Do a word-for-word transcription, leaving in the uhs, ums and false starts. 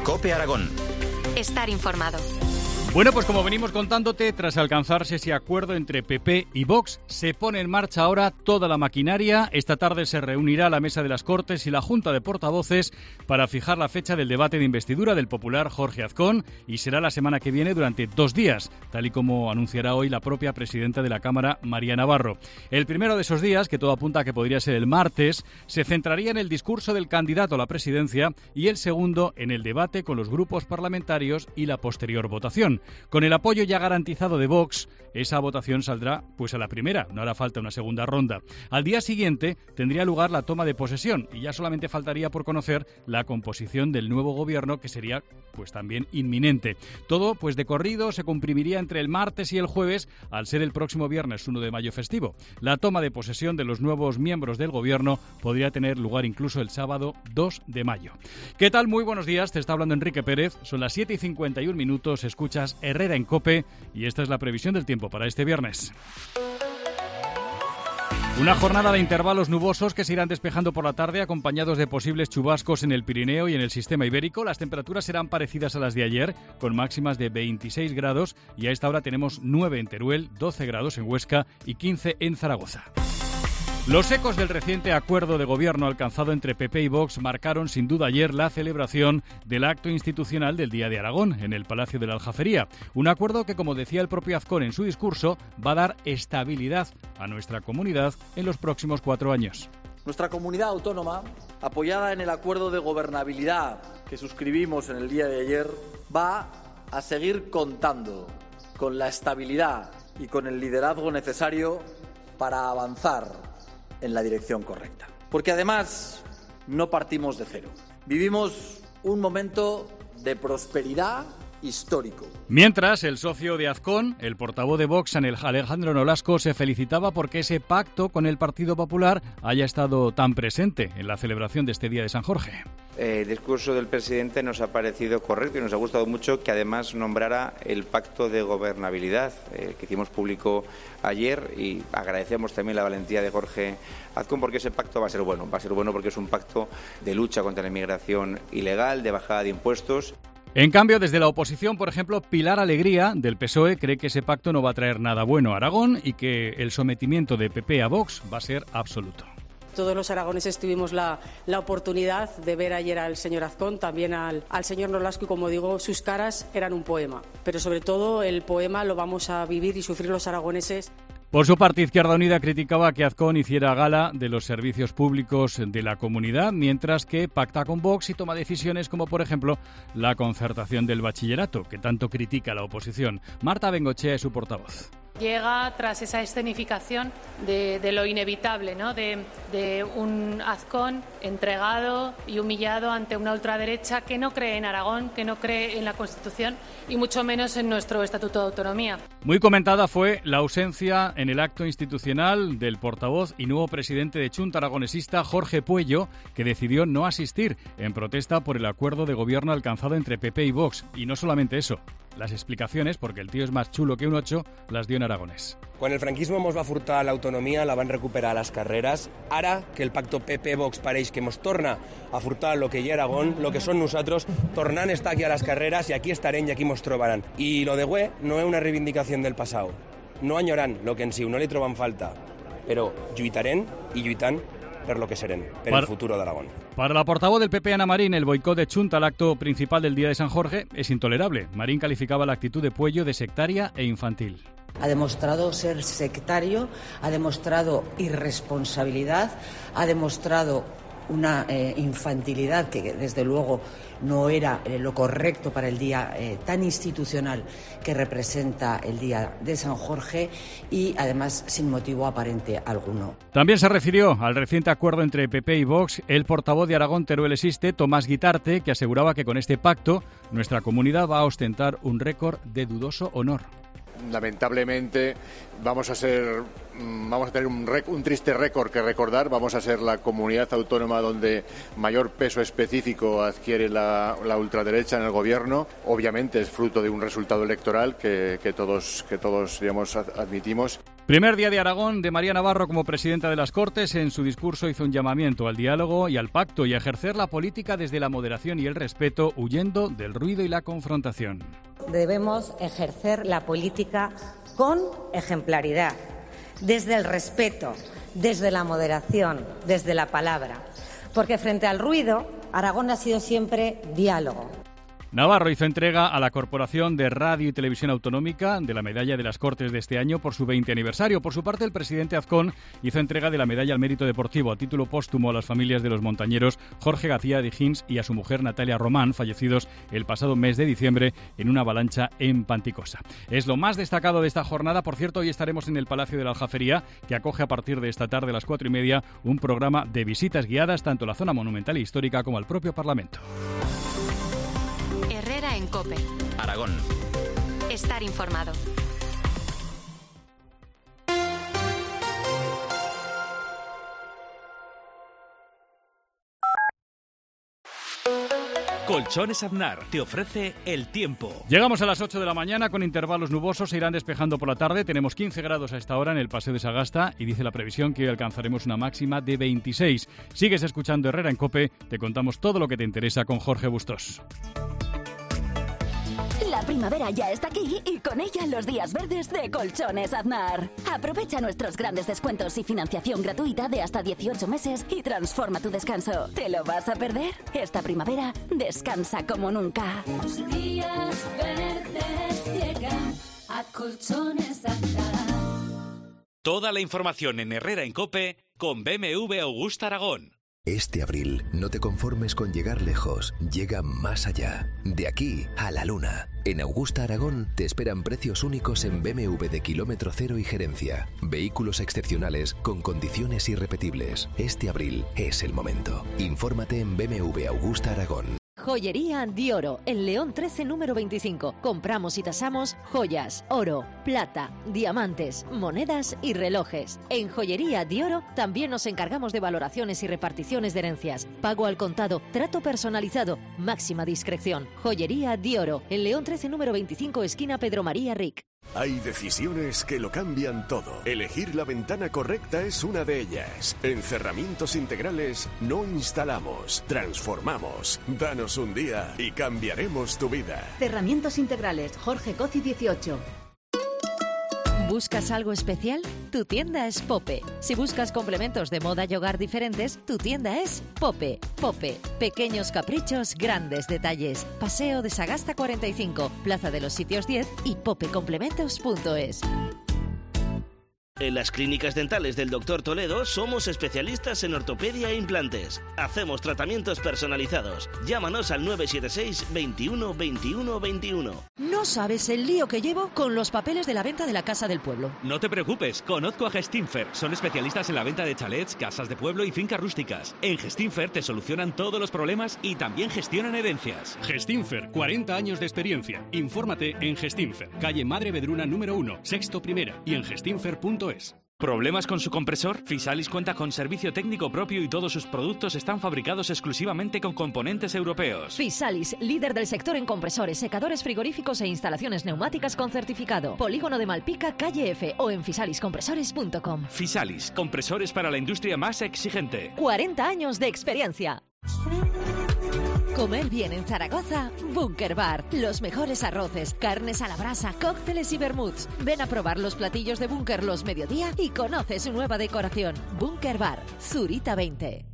COPE Aragón. Estar informado. Bueno, pues como venimos contándote, tras alcanzarse ese acuerdo entre P P y Vox, se pone en marcha ahora toda la maquinaria. Esta tarde se reunirá la Mesa de las Cortes y la Junta de Portavoces para fijar la fecha del debate de investidura del popular Jorge Azcón, y será la semana que viene durante dos días, tal y como anunciará hoy la propia presidenta de la Cámara, María Navarro. El primero de esos días, que todo apunta a que podría ser el martes, se centraría en el discurso del candidato a la presidencia, y el segundo en el debate con los grupos parlamentarios y la posterior votación. Con el apoyo ya garantizado de Vox, esa votación saldrá pues a la primera, no hará falta una segunda ronda. Al día siguiente tendría lugar la toma de posesión y ya solamente faltaría por conocer la composición del nuevo gobierno, que sería pues también inminente. Todo pues de corrido se comprimiría entre el martes y el jueves, al ser el próximo viernes uno de mayo festivo. La toma de posesión de los nuevos miembros del gobierno podría tener lugar incluso el sábado dos de mayo. ¿Qué tal? Muy buenos días, te está hablando Enrique Pérez. Son las siete y cincuenta y un minutos, escuchas Herrera en COPE y esta es la previsión del tiempo para este viernes. Una jornada de intervalos nubosos que se irán despejando por la tarde, acompañados de posibles chubascos en el Pirineo y en el sistema ibérico. Las temperaturas serán parecidas a las de ayer, con máximas de veintiséis grados, y a esta hora tenemos nueve en Teruel, doce grados en Huesca y quince en Zaragoza. Los ecos del reciente acuerdo de gobierno alcanzado entre P P y Vox marcaron sin duda ayer la celebración del acto institucional del Día de Aragón en el Palacio de la Aljafería. Un acuerdo que, como decía el propio Azcón en su discurso, va a dar estabilidad a nuestra comunidad en los próximos cuatro años. Nuestra comunidad autónoma, apoyada en el acuerdo de gobernabilidad que suscribimos en el día de ayer, va a seguir contando con la estabilidad y con el liderazgo necesario para avanzar en la dirección correcta. Porque además no partimos de cero. Vivimos un momento de prosperidad histórico. Mientras, el socio de Azcón, el portavoz de Vox, Alejandro Nolasco, se felicitaba porque ese pacto con el Partido Popular haya estado tan presente en la celebración de este Día de San Jorge. El discurso del presidente nos ha parecido correcto y nos ha gustado mucho que además nombrara el pacto de gobernabilidad eh, que hicimos público ayer, y agradecemos también la valentía de Jorge Azcón porque ese pacto va a ser bueno, va a ser bueno porque es un pacto de lucha contra la inmigración ilegal, de bajada de impuestos. En cambio, desde la oposición, por ejemplo, Pilar Alegría, del P S O E, cree que ese pacto no va a traer nada bueno a Aragón y que el sometimiento de P P a Vox va a ser absoluto. Todos los aragoneses tuvimos la, la oportunidad de ver ayer al señor Azcón, también al, al señor Nolasco, y como digo, sus caras eran un poema. Pero sobre todo el poema lo vamos a vivir y sufrir los aragoneses. Por su parte, Izquierda Unida criticaba que Azcón hiciera gala de los servicios públicos de la comunidad, mientras que pacta con Vox y toma decisiones como, por ejemplo, la concertación del bachillerato, que tanto critica la oposición. Marta Bengochea es su portavoz. Llega tras esa escenificación de, de lo inevitable, ¿no? de, de un Azcón entregado y humillado ante una ultraderecha que no cree en Aragón, que no cree en la Constitución y mucho menos en nuestro Estatuto de Autonomía. Muy comentada fue la ausencia en el acto institucional del portavoz y nuevo presidente de Chunta aragonesista, Jorge Puello, que decidió no asistir en protesta por el acuerdo de gobierno alcanzado entre P P y Vox. Y no solamente eso, las explicacions, porque el tío és más xulo que un ocho, las dio en aragonès. Quan el franquisme mos va furtar l'autonomia, la van recuperar a les carreres. Ara que el pacto P P-Vox pareix que mos torna a furtar lo que hi ha Aragón, lo que són nosaltres, tornant a estar aquí a les carreres i aquí estarem i aquí mos trobaran. I lo de güey no és una reivindicació del passat. No enyorant lo que en siu, no li trobam falta, però lluitarem i lluitant per lo que serem, per el futuro de Aragón. Para la portavoz del P P, Ana Marín, el boicot de Chunta al acto principal del Día de San Jorge es intolerable. Marín calificaba la actitud de Puello de sectaria e infantil. Ha demostrado ser sectario, ha demostrado irresponsabilidad, ha demostrado una eh, infantilidad que desde luego no era eh, lo correcto para el día eh, tan institucional que representa el Día de San Jorge, y además sin motivo aparente alguno. También se refirió al reciente acuerdo entre P P y Vox el portavoz de Aragón Teruel Existe, Tomás Guitarte, que aseguraba que con este pacto nuestra comunidad va a ostentar un récord de dudoso honor. Lamentablemente vamos a ser vamos a tener un, rec, un triste récord que recordar. Vamos a ser la comunidad autónoma donde mayor peso específico adquiere la, la ultraderecha en el gobierno. Obviamente es fruto de un resultado electoral que, que todos que todos digamos admitimos. Primer día de Aragón de María Navarro como presidenta de las Cortes. En su discurso hizo un llamamiento al diálogo y al pacto y a ejercer la política desde la moderación y el respeto, huyendo del ruido y la confrontación. Debemos ejercer la política con ejemplaridad, desde el respeto, desde la moderación, desde la palabra. Porque frente al ruido, Aragón ha sido siempre diálogo. Navarro hizo entrega a la Corporación de Radio y Televisión Autonómica de la Medalla de las Cortes de este año por su veinte aniversario. Por su parte, el presidente Azcón hizo entrega de la Medalla al Mérito Deportivo a título póstumo a las familias de los montañeros Jorge García de Gins y a su mujer Natalia Román, fallecidos el pasado mes de diciembre en una avalancha en Panticosa. Es lo más destacado de esta jornada. Por cierto, hoy estaremos en el Palacio de la Aljafería, que acoge a partir de esta tarde a las cuatro y media un programa de visitas guiadas tanto a la zona monumental e histórica como al propio Parlamento. Herrera en COPE. Aragón. Estar informado. Colchones Aznar te ofrece el tiempo. Llegamos a las ocho de la mañana con intervalos nubosos, se irán despejando por la tarde. Tenemos quince grados a esta hora en el Paseo de Sagasta y dice la previsión que hoy alcanzaremos una máxima de veintiséis. Sigues escuchando Herrera en COPE, te contamos todo lo que te interesa con Jorge Bustos. La primavera ya está aquí y con ella los días verdes de Colchones Aznar. Aprovecha nuestros grandes descuentos y financiación gratuita de hasta dieciocho meses y transforma tu descanso. ¿Te lo vas a perder? Esta primavera descansa como nunca. Los días verdes llegan a Colchones Aznar. Toda la información en Herrera en COPE con B M W Augusta Aragón. Este abril, no te conformes con llegar lejos, llega más allá. De aquí a la luna. En Augusta Aragón te esperan precios únicos en B M W de kilómetro cero y gerencia. Vehículos excepcionales con condiciones irrepetibles. Este abril es el momento. Infórmate en B M W Augusta Aragón. Joyería Dioro, en León trece número veinticinco. Compramos y tasamos joyas, oro, plata, diamantes, monedas y relojes. En Joyería Dioro también nos encargamos de valoraciones y reparticiones de herencias. Pago al contado, trato personalizado, máxima discreción. Joyería Dioro, en León trece número veinticinco, esquina Pedro María Ric. Hay decisiones que lo cambian todo. Elegir la ventana correcta es una de ellas. En Cerramientos Integrales no instalamos, transformamos. Danos un día y cambiaremos tu vida. Cerramientos Integrales, Jorge Coci dieciocho. ¿Buscas algo especial? Tu tienda es Pope. Si buscas complementos de moda y hogar diferentes, tu tienda es Pope. Pope. Pequeños caprichos, grandes detalles. Paseo de Sagasta cuarenta y cinco, Plaza de los Sitios diez y popecomplementos punto es. En las clínicas dentales del doctor Toledo somos especialistas en ortopedia e implantes. Hacemos tratamientos personalizados. Llámanos al nueve siete seis, veintiuno, veintiuno, veintiuno. No sabes el lío que llevo con los papeles de la venta de la casa del pueblo. No te preocupes, conozco a Gestinfer. Son especialistas en la venta de chalets, casas de pueblo y fincas rústicas. En Gestinfer te solucionan todos los problemas y también gestionan herencias. Gestinfer, cuarenta años de experiencia. Infórmate en Gestinfer, calle Madre Vedruna número uno, sexto primera y en gestinfer punto es. ¿Problemas con su compresor? Fisalis cuenta con servicio técnico propio y todos sus productos están fabricados exclusivamente con componentes europeos. Fisalis, líder del sector en compresores, secadores frigoríficos e instalaciones neumáticas con certificado. Polígono de Malpica, calle F o en fisalis compresores punto com. Fisalis, compresores para la industria más exigente. cuarenta años de experiencia. Comer bien en Zaragoza, Bunker Bar. Los mejores arroces, carnes a la brasa, cócteles y vermuts. Ven a probar los platillos de Bunker los mediodía y conoce su nueva decoración. Bunker Bar, Zurita veinte.